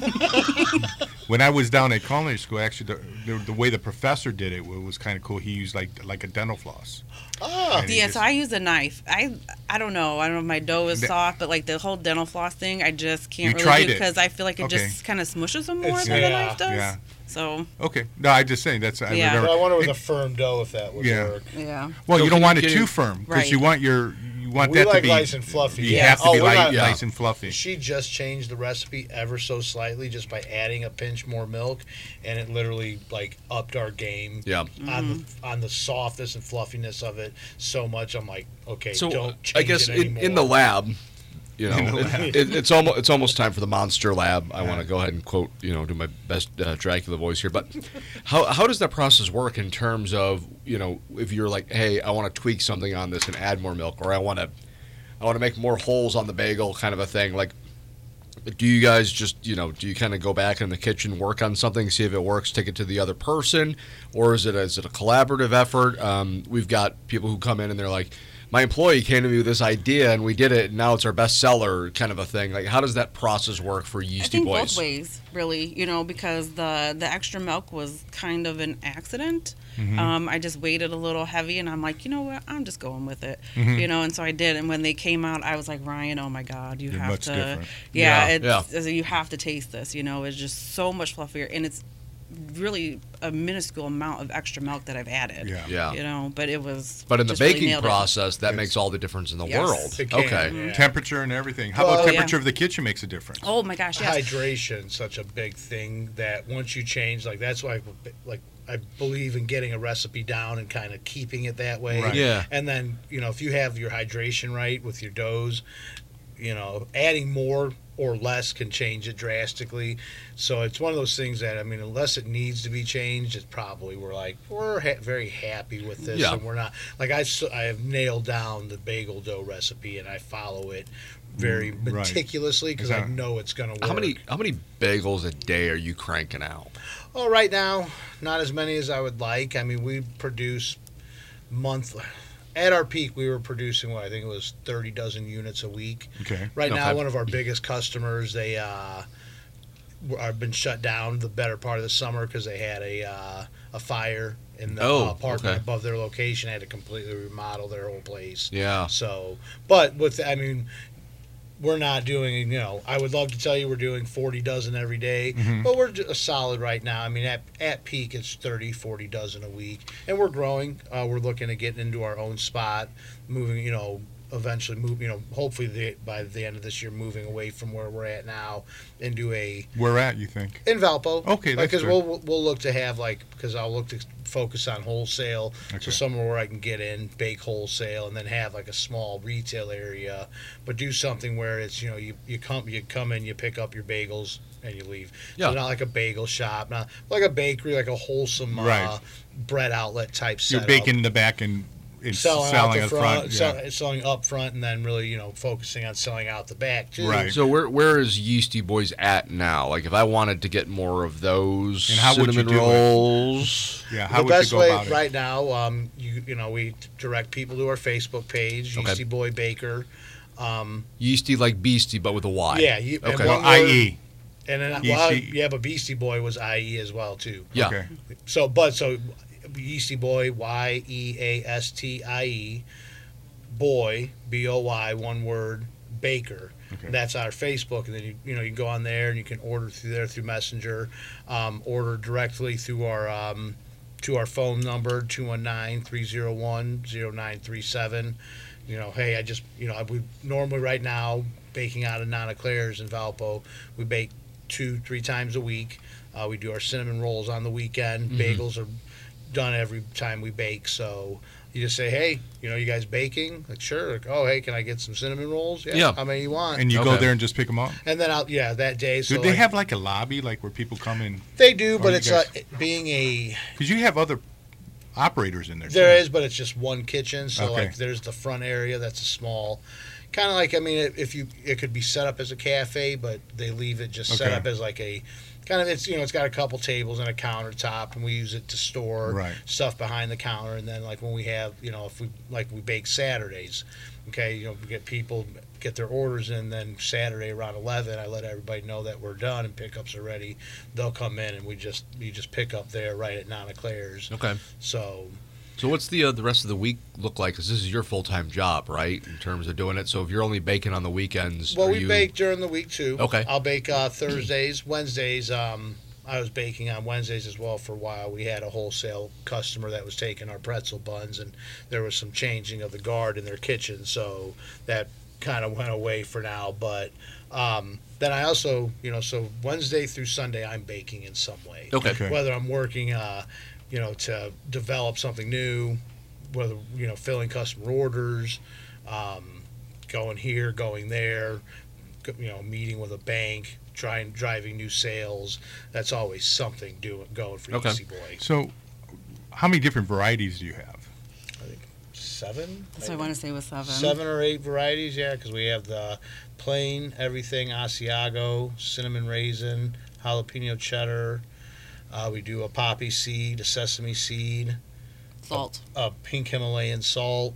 when I was down at culinary school. Actually, the way the professor did it was kind of cool. He used like a dental floss. Ah. And he Yeah, just- so I use a knife. I don't know. I don't know if my dough is The- soft, but like the whole dental floss thing, I just can't You really tried do it. because I feel like it Okay. just kind of smushes them more It's- than yeah, the knife does. yeah. So Okay, no, I just saying that's. I Yeah. remember. But I wonder with a firm dough if that would Yeah. work. yeah. Well, So you don't can want you- it can too you- firm because you Right. want We that like to be nice and fluffy. You Yeah. have to Oh, be we're not- nice and fluffy. She just changed the recipe ever so slightly just by adding a pinch more milk, and it literally like upped our game Yeah. on the softness and fluffiness of it so much. I'm like, okay, So don't change I guess it in the anymore. lab, In the lab. it's almost time for the monster lab. I want to go ahead and quote, do my best Dracula voice here. But how does that process work in terms of, if you're like, hey, I want to tweak something on this and add more milk, or I want to make more holes on the bagel, kind of a thing. Like, do you guys just, do you kind of go back in the kitchen, work on something, see if it works, take it to the other person, or is it a collaborative effort? We've got people who come in and they're like, my employee came to me with this idea and we did it, and now it's our best seller, kind of a thing. Like, how does that process work for I Yeasty think Boys? both ways, really. Because the extra milk was kind of an accident. I just waited a little heavy, and I'm like, you know what? I'm just going with it. And so I did. And when they came out, I was like, Ryan, oh my God, you They're have much to. different. Yeah, Yeah. you have to taste this. It's just so much fluffier, and it's really a minuscule amount of extra milk that I've added. Yeah. You know, but it was. But in the just really baking nailed it. process, that makes all the difference in the Yes. world. It can, Okay. yeah. Temperature and everything. How Well, about yeah. temperature of the kitchen makes a difference? Oh my gosh, yes. Hydration, such a big thing that once you change, like that's why, like I believe in getting a recipe down and kind of keeping it that way. Right. Yeah. And then if you have your hydration right with your doughs, adding more or less can change it drastically. So it's one of those things that, I mean, unless it needs to be changed, it's probably we're very happy with this. Yeah. And we're not, like I have nailed down the bagel dough recipe and I follow it very Right. meticulously because I Exactly. know it's going to work. How many bagels a day are you cranking out? Oh, right now, not as many as I would like. I mean, we produce monthly. At our peak, we were producing I think it was 30 dozen units a week. Okay. Right now, Okay. one of our biggest customers, they have been shut down the better part of the summer because they had a fire in the apartment okay. above their location. They had to completely remodel their whole place. Yeah. So, but we're not doing, I would love to tell you we're doing 40 dozen every day, but we're solid right now. I mean, at peak, it's 30, 40 dozen a week. And we're growing. We're looking to get into our own spot, moving, eventually move, hopefully by the end of this year, moving away from where we're at now into Where at, you think? in Valpo. Okay, that's Because good. we'll look to have because I'll look to focus on wholesale, Okay. so somewhere where I can get in, bake wholesale, and then have like a small retail area, but do something where it's you come in, you pick up your bagels and you leave. Yeah. So not like a bagel shop, not like a bakery, like a wholesome Right. bread outlet type You're setup. baking in the back and Selling out the at front, yeah. selling up front, and then really, focusing on selling out the back too. Right. So where is Yeasty Boys at now? Like if I wanted to get more of those And how would you cinnamon do it? rolls. Yeah, how The would best you go way about it? right now, we direct people to our Facebook page, Okay. Yeasty Boy Baker. Yeasty like beastie, but with a Y. Yeah, Okay. and Well, one word- IE. and then Yeasty. but Beastie Boy was IE as well too. Yeah. Okay. So Yeasty Boy, YEASTIE, Boy, BOY, one word, Baker. Okay. That's our Facebook, and then you can go on there and you can order through Messenger, order directly through our to our phone number 219-301-0937. Hey, we normally right now baking out of Nana Claire's in Valpo. We bake 2-3 times a week. We do our cinnamon rolls on the weekend. Bagels are done every time we bake. So you just say, hey, you guys baking? Like, sure. Like, oh, hey, can I get some cinnamon rolls? Yeah. How many you want? And you go Okay. there and just pick them up? And then that day. So Do they like, have like a lobby, like where people come in? They do, but you it's guys- being a. Because you have other operators in there. There too. is, but it's just one kitchen. So Okay. like, there's the front area that's a small, kind of like it could be set up as a cafe, but they leave it just set Okay. up as like a kind of it's got a couple tables and a countertop, and we use it to store Right. stuff behind the counter. And then like when we have if we bake Saturdays, okay, we get people get their orders in, then Saturday around 11 I let everybody know that we're done and pickups are ready. They'll come in and you just pick up there right at Nana Claire's. Okay. So So what's the rest of the week look like? Because this is your full-time job, right, in terms of doing it. So if you're only baking on the weekends, well, are we you... bake during the week too. Okay. I'll bake Thursdays, Wednesdays. I was baking on Wednesdays as well for a while. We had a wholesale customer that was taking our pretzel buns, and there was some changing of the guard in their kitchen, so that kind of went away for now. But then I also, so Wednesday through Sunday, I'm baking in some way. Okay. Okay. Whether I'm working, to develop something new, whether filling customer orders, going here, going there, meeting with a bank, driving new sales. That's always something going for Okay. Easy Boy. So, how many different varieties do you have? I think 7. That's what I want to say was 7. 7 or 8 varieties, yeah, because we have the plain everything Asiago, cinnamon raisin, jalapeno cheddar. We do a poppy seed, a sesame seed, Salt. a pink Himalayan salt.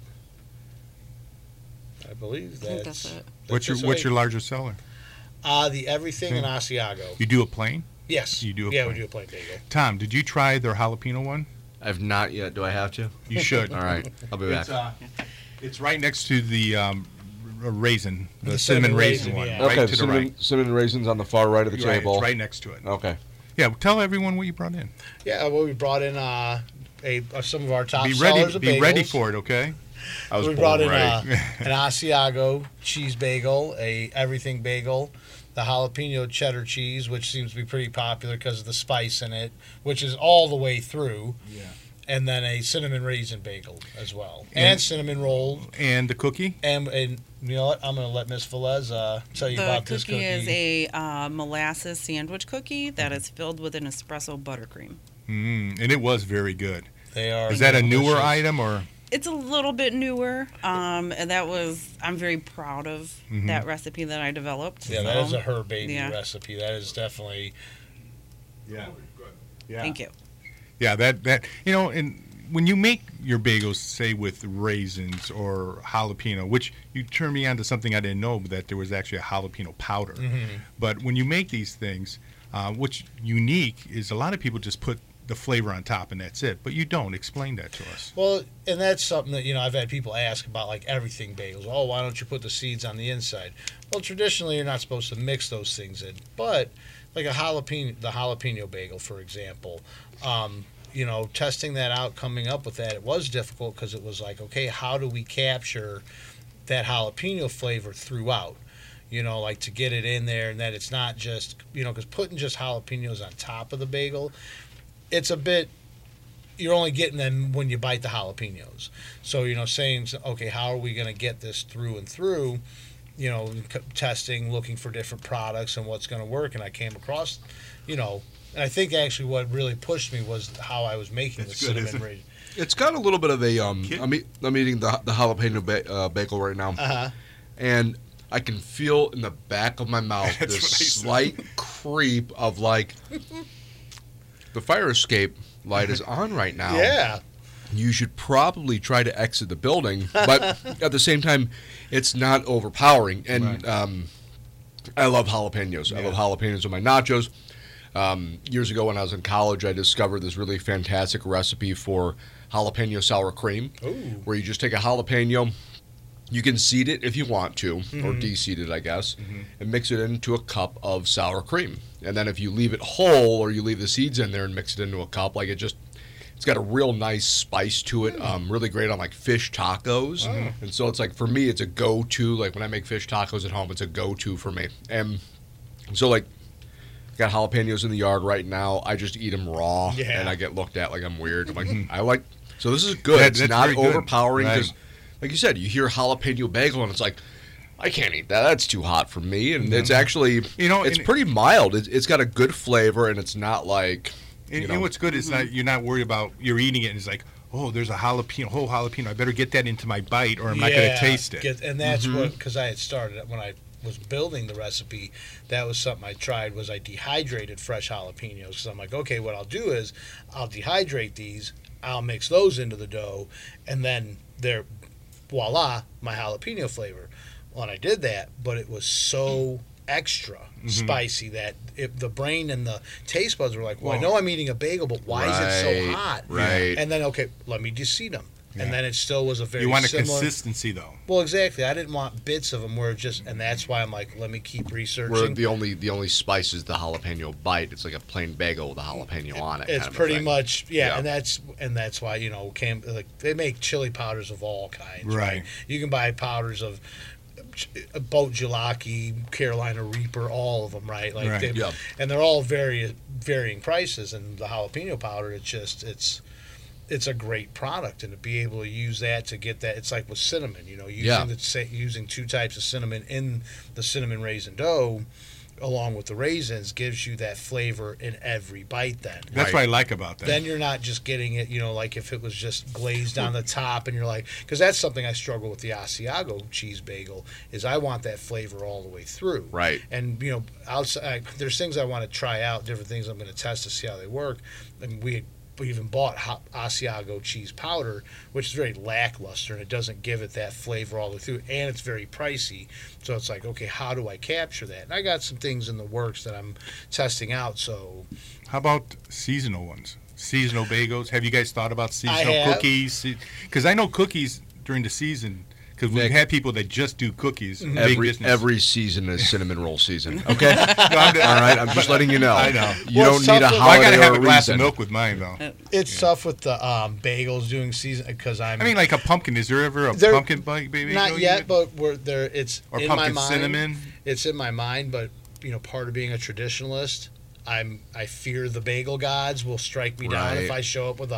I believe I think that's it. What's your largest seller? The everything in Asiago. You do a plain? Yes. You do a yeah, plain. we do a plain bagel. Tom, did you try their jalapeno one? I've not yet. Do I have to? You should. All right. I'll be back. It's right next to the raisin, the The cinnamon cinnamon raisin raisin, one, yeah. right Okay, to the right. cinnamon raisins on the far right of the Right, table. it's right next to it. Okay. Yeah, tell everyone what you brought in. Yeah, well, we brought in some of our top Be sellers of bagels. Be ready for it, okay? I was We born brought in ready. an Asiago cheese bagel, a everything bagel, the jalapeno cheddar cheese, which seems to be pretty popular because of the spice in it, which is all the way through. Yeah. And then a cinnamon raisin bagel as well, and cinnamon roll, And the cookie? and you know what? I'm going to let Miss Velez tell you The about this cookie cookie. is a molasses sandwich cookie that is filled with an espresso buttercream. And it was very good. They are. Is that a newer delicious. item or? It's a little bit newer, and I'm very proud of that recipe that I developed. Yeah, that is a her baby yeah. recipe. That is definitely. Yeah. Yeah. Thank you. Yeah, that and when you make your bagels, say with raisins or jalapeno, which you turned me on to something I didn't know, that there was actually a jalapeno powder. But when you make these things, what's unique is a lot of people just put the flavor on top and that's it. But you don't. Explain that to us. Well, and that's something that I've had people ask about, like everything bagels. Oh, why don't you put the seeds on the inside? Well, traditionally you're not supposed to mix those things in, but like the jalapeno bagel, for example. Testing that out, coming up with that, it was difficult because it was like, okay, how do we capture that jalapeno flavor throughout? Like to get it in there and that it's not just, because putting just jalapenos on top of the bagel, it's a bit, you're only getting them when you bite the jalapenos. So, saying, okay, how are we going to get this through and through? Testing, looking for different products and what's going to work. And I came across, and I think actually what really pushed me was how I was making the cinnamon raisin. It's got a little bit of a I'm eating the jalapeno bagel right now, and I can feel in the back of my mouth this slight creep of like the fire escape light is on right now. Yeah. You should probably try to exit the building, but at the same time, it's not overpowering. And I love jalapenos. I love jalapenos on my nachos. Years ago when I was in college, I discovered this really fantastic recipe for jalapeno sour cream, where you just take a jalapeno, you can seed it if you want to, or de-seed it, I guess, and mix it into a cup of sour cream. And then if you leave it whole, or you leave the seeds in there and mix it into a cup, like it's got a real nice spice to it, really great on like fish tacos. And so it's like, for me, it's a go-to. Like when I make fish tacos at home, it's a go-to for me. And so like, got jalapenos in the yard right now. I just eat them raw, and I get looked at like I'm weird. I'm like, so this is good. It's not overpowering because, like you said, you hear jalapeno bagel and it's like, I can't eat that. That's too hot for me. And it's actually, it's pretty mild. It's got a good flavor, and it's not like. And what's good is you're not worried about you're eating it and it's like, oh, there's a whole jalapeno. I better get that into my bite or I'm not going to taste it. And that's what, because I had started when I was building the recipe, that was something I tried, was I dehydrated fresh jalapenos, because I'm like, okay, what I'll do is I'll dehydrate these, I'll mix those into the dough, and then they're, voila, my jalapeno flavor. Well, and I did that, but it was so extra spicy that the brain and the taste buds were like, well, I know I'm eating a bagel, but why is it so hot? Right. And then, okay, let me de-seed them. Yeah. And then it still was a very You want similar, a consistency, though. Well, exactly. I didn't want bits of them where it just, and that's why I'm like, let me keep researching. Where the only spice is the jalapeno bite. It's like a plain bagel with a jalapeno on it. It's kind of pretty thing. much, and that's why they make chili powders of all kinds. Right. You can buy powders of Boat Jalaki, Carolina Reaper, all of them, right? Like, and they're all varying prices. And the jalapeno powder, it's a great product, and to be able to use that to get that, it's like with cinnamon, using two types of cinnamon in the cinnamon raisin dough, along with the raisins, gives you that flavor in every bite. Then that's what I like about that. Then you're not just getting it, like if it was just glazed on the top, and you're like, because that's something I struggle with the Asiago cheese bagel, is I want that flavor all the way through. Right. And outside, there's things I want to try out, different things I'm going to test to see how they work, and we even bought Asiago cheese powder, which is very lackluster, and it doesn't give it that flavor all the way through, and it's very pricey. So it's like, okay, how do I capture that? And I got some things in the works that I'm testing out. So, how about seasonal ones? Seasonal bagels? Have you guys thought about seasonal cookies? Because I know cookies during the season, because we've Nick. had people that just do cookies. Big business. Every season is cinnamon roll season. Okay. No, I'm just- All right. I'm just letting you know. I know. You Well, don't need a something- Well, I holiday gotta have or a glass reason. of milk with mine though. It's tough with the bagels doing season because I mean, like a pumpkin. Is there ever a There- pumpkin bagel? not yet, but we're there. It's or in my pumpkin mind. cinnamon. It's in my mind, but part of being a traditionalist, I fear the bagel gods will strike me down if Right. I show up with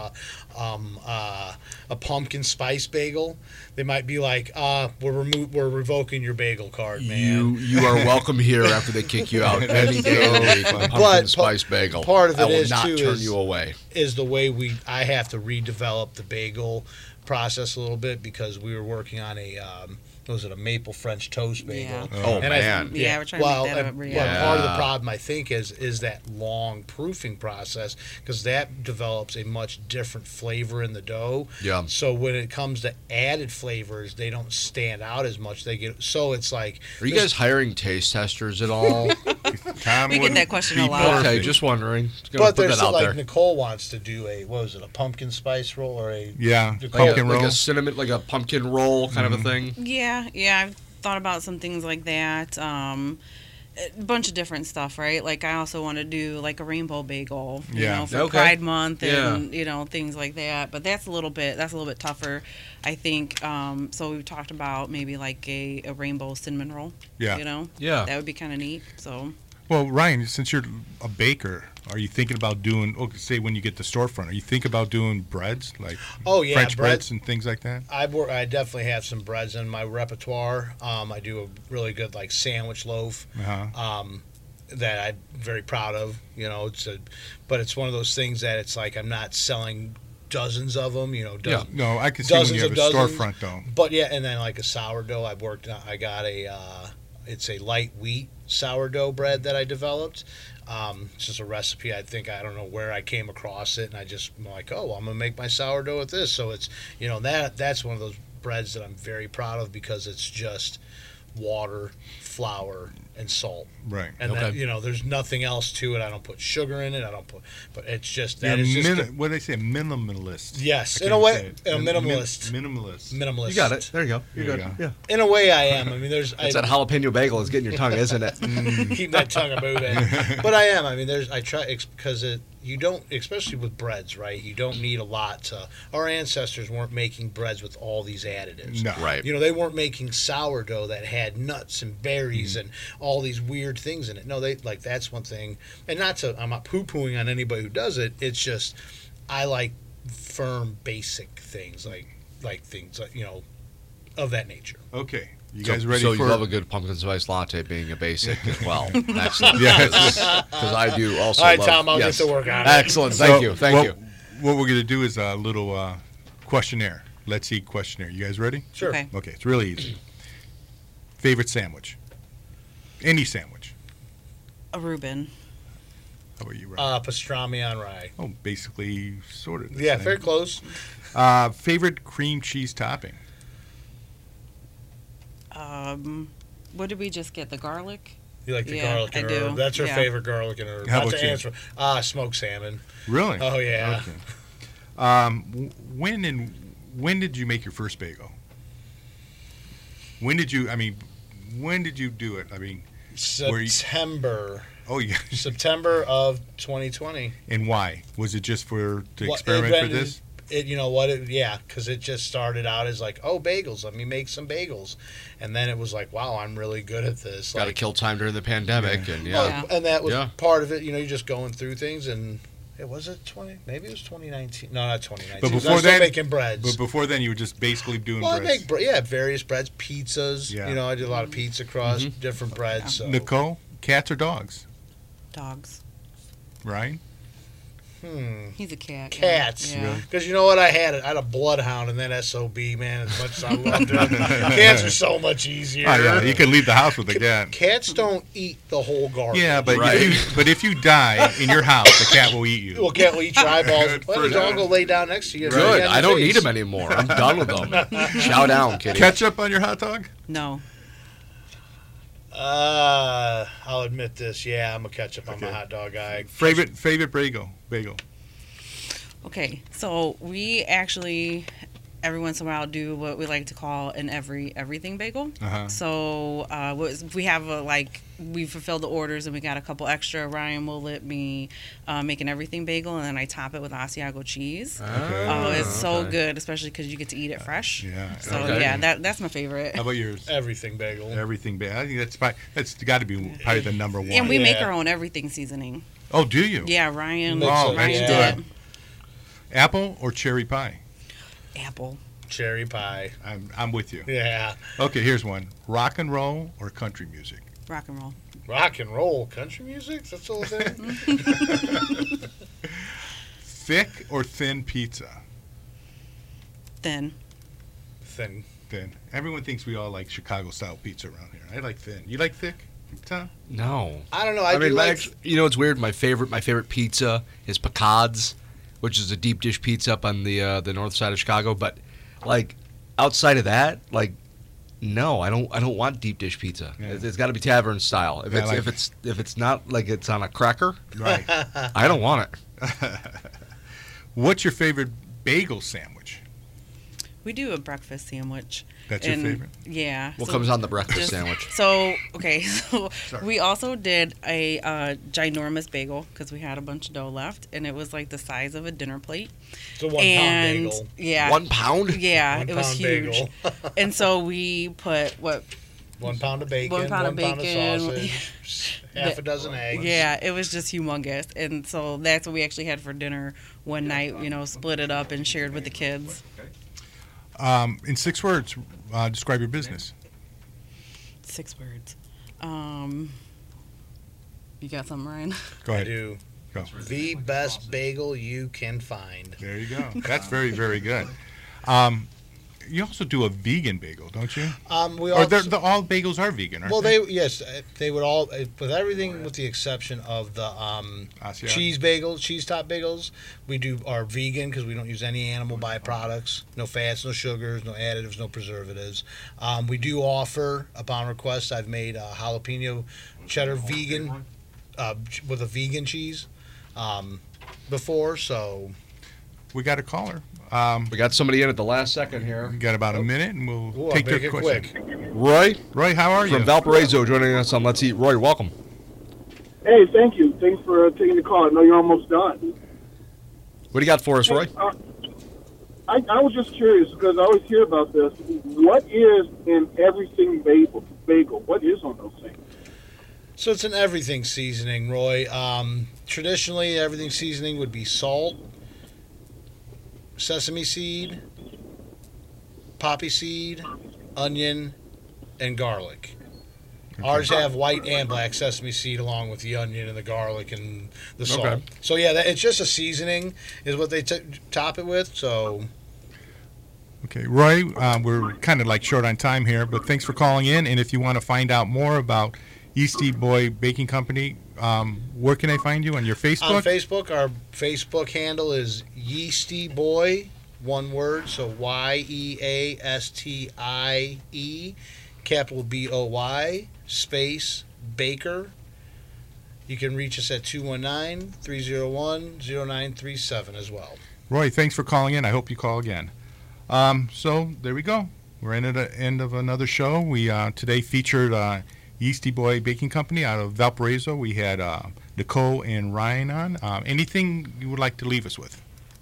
a pumpkin spice bagel. They might be like, we're revoking your bagel card, man. You are welcome here after they kick you out any day of the week with a pumpkin But spice bagel. part of I it will is, not too, turn is- you away. Is the way I have to redevelop the bagel process a little bit because we were working on a was it a maple French toast bagel? Yeah. Oh, And man. Yeah, we're trying to make that a reality. part of the Yeah. problem I think is that long proofing process because that develops a much different flavor in the dough. Yeah. So when it comes to added flavors, they don't stand out as much. It's like Are you guys hiring taste testers at all? Tom We get wouldn't that question be a lot. Okay, perfect. just wondering. Just gonna But put there's that out like there. Nicole wants to do a a pumpkin spice roll or a Yeah, Nicole- pumpkin like roll. a cinnamon, like a pumpkin roll kind of a thing. Yeah, I've thought about some things like that. A bunch of different stuff, right? Like I also want to do like a rainbow bagel, Yeah. for Okay. Pride Month and Yeah. things like that. But that's a little bit tougher, I think. So we've talked about maybe like a rainbow cinnamon roll. Yeah. Yeah. That would be kind of neat. So Well, Ryan, since you're a baker, are you thinking about doing? Say when you get the storefront, are you thinking about doing breads like French breads and things like that? I definitely have some breads in my repertoire. I do a really good like sandwich loaf that I'm very proud of. But it's one of those things that it's like I'm not selling dozens of them. No, I can see when you have a storefront though. But yeah, and then like a sourdough, I got it's a light wheat sourdough bread that I developed. It's just a recipe. I don't know where I came across it, and I'm like, I'm gonna make my sourdough with this. So it's that's one of those breads that I'm very proud of because it's just water, flour, and salt. Right. And Okay. there's nothing else to it. I don't put sugar in it. But it's just Yeah, that is just what do they say? Minimalist. yes, I in a can't way, say it. a minimalist. Minimalist. Minimalist. You got it. There you go. You're There good. you go. Yeah. In a way, I am. I mean, there's It's that jalapeno bagel is getting your tongue, isn't it? keep that tongue a moving. But I am. I mean, I try because you don't, especially with breads, right? You don't need a lot to. Our ancestors weren't making breads with all these additives. No. Right. They weren't making sourdough that had nuts and berries and all these weird things in it. No, that's one thing. And I'm not poo-pooing on anybody who does it. It's just I like firm, basic things like things of that nature. Okay. You guys ready so for? you love a good pumpkin spice latte being a basic as well. Excellent. Yes. Because I do also All right, love, Tom, I'll yes. get to work on it. Excellent. So, Thank you. Thank you. What we're gonna do is a little questionnaire. Let's eat questionnaire. You guys ready? Sure. Okay. Okay. It's really easy. Favorite sandwich? Any sandwich. a Reuben. How about you, Ryan? Pastrami on rye. Oh, basically, sort of. the Yeah, same. very close. Favorite cream cheese topping? What did we just get? The garlic? You like the Yeah, garlic and I do. herb. That's her Yeah. favorite garlic and herb. How Not about to you? answer. Smoked salmon. Really? Oh, yeah. Okay. When did you make your first bagel? When did you do it? I mean, Were you- September. oh yeah. September of 2020. And why? Was it just to Well, experiment for this? You know what? Because it just started out as like, bagels. Let me make some bagels, and then it was like, wow, I'm really good at this. Got to Like, kill time during the pandemic, and Yeah. yeah. and that was Yeah. part of it. You're just going through things, and was it 20? Maybe it was 2019. No, not 2019. But I was before still then- making breads. But before then, you were just basically doing Well, I breads. make various breads, pizzas. Yeah. I did a lot of pizza crust, different breads. So. Nicole, cats or dogs? Dogs. Ryan? He's a cat. Cats. Yeah. Because you know what? I had a bloodhound and that SOB, man, as much as I loved it. Cats are so much easier. Oh yeah, you can leave the house with a cat. Cats don't eat the whole garbage. Yeah, but Right. if you die in your house, the cat will eat you. Well, cat will eat your eyeballs. Let For the dog that. go lay down next to you. and Good. lay on I your don't face. need them anymore. I'm done with them. Chow down, kitty. Ketchup on your hot dog? No. I'll admit this. Yeah, I'm a ketchup on my Okay. hot dog guy. Favorite bagel? Okay, so we actually every once in a while do what we like to call an everything bagel. So we have we fulfilled the orders and we got a couple extra. Ryan will let me make an everything bagel, and then I top it with Asiago cheese. Oh, it's so good, especially because you get to eat it fresh. Yeah. So that's my favorite. How about yours? Everything bagel. Everything bagel. I think that's got to be probably the number one. And we make our own everything seasoning. Oh, do you? Yeah, Ryan. Oh, Ryan that's did. good. Apple or cherry pie? Apple. Cherry pie. I'm with you. Yeah. Okay, here's one. Rock and roll or country music? Rock and roll. Rock and roll. Country music? That's all thing? Thick or thin pizza? Thin. Thin. Thin. Everyone thinks we all like Chicago-style pizza around here. I like thin. You like thick, Tom? No. I don't know. I do mean, like... you know, it's weird. My favorite pizza is Picard's, which is a deep dish pizza up on the north side of Chicago. But like outside of that, like no, I don't want deep dish pizza. Yeah. It's got to be tavern style. If it's not like it's on a cracker, Right. I don't want it. What's your favorite bagel sandwich? We do a breakfast sandwich. That's your favorite? Yeah. What comes on the breakfast sandwich? So, okay. So Sorry. we also did a ginormous bagel because we had a bunch of dough left, and it was like the size of a dinner plate. It's a 1 pound bagel. Yeah. 1 pound? Yeah, 1 it was pound huge. bagel. And so we put 1 pound of bacon. 1 pound of bacon. Sausage. Half a dozen eggs. Yeah, it was just humongous. And so that's what we actually had for dinner one night, split it up and shared with the kids. In 6 words, describe your business. 6 words. You got something, Ryan? Go I ahead. do. Go. The best bagel you can find. There you go. That's very, very good. You also do a vegan bagel, don't you? We Or also, all bagels are vegan, aren't well, they? they would all, with everything with the exception of the Asiago. cheese bagels, cheese top bagels, we do are vegan because we don't use any animal byproducts, no fats, no sugars, no additives, no preservatives. We do offer, upon request, I've made a jalapeno cheddar vegan with a vegan cheese before, so We got a caller. We got somebody in at the last second here. We got about a minute, and we'll Ooh, take make their it question. quick. Roy Roy, how are you? from Valparaiso joining us on Let's Eat. Roy, welcome. Hey, thank you. Thanks for taking the call. I know you're almost done. What do you got for us, Roy? I was just curious because I always hear about this. What is in everything bagel? What is on those things? So it's an everything seasoning, Roy. Traditionally, everything seasoning would be salt, sesame seed, poppy seed, onion, and garlic. Ours have white and black sesame seed along with the onion and the garlic and the salt. Okay. So yeah, it's just a seasoning is what they top it with. So Okay, Roy, we're kind of like short on time here, but thanks for calling in. And if you want to find out more about Yeasty Boy Baking Company, where can I find you? On your Facebook? on Facebook, our Facebook handle is Yeasty Boy, one word, so YEASTIE, capital BOY, space Baker. You can reach us at 219-301-0937 as well. Roy, thanks for calling in. I hope you call again. So there we go. We're in at the end of another show. We today featured Yeasty Boy Baking Company out of Valparaiso. We had Nicole and Ryan on. Anything you would like to leave us with?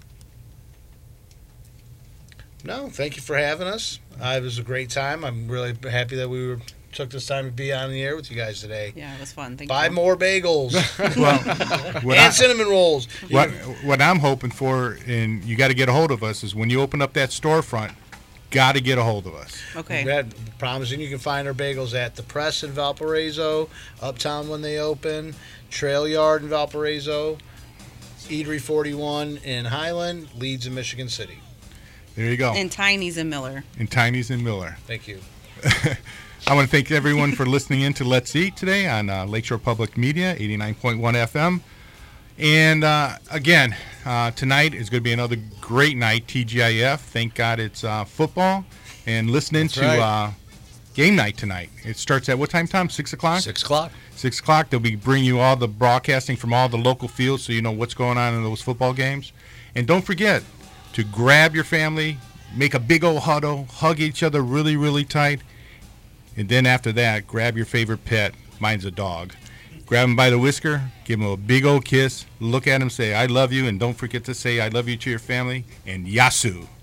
No, thank you for having us. It was a great time. I'm really happy that we took this time to be on the air with you guys today. Yeah, it was fun. Thank Buy you. more bagels Well, and cinnamon rolls. what I'm hoping for, and you got to get a hold of us, is when you open up that storefront, got to get a hold of us. Okay. We're promising you can find our bagels at the Press in Valparaiso, Uptown when they open, Trail Yard in Valparaiso, Eatery 41 in Highland, Leeds in Michigan City. There you go. And Tiny's and Miller. And Tiny's and Miller. Thank you. I want to thank everyone for listening in to Let's Eat today on Lakeshore Public Media, 89.1 FM. And again, tonight is going to be another great night, TGIF. Thank God it's football. And listening That's right. game night tonight. It starts at what time, Tom? 6 o'clock? 6 o'clock. 6 o'clock. They'll be bringing you all the broadcasting from all the local fields so you know what's going on in those football games. And don't forget to grab your family, make a big old huddle, hug each other really, really tight. And then after that, grab your favorite pet. Mine's a dog. Grab him by the whisker, give him a big old kiss, look at him, say, I love you, and don't forget to say I love you to your family, and Yasu.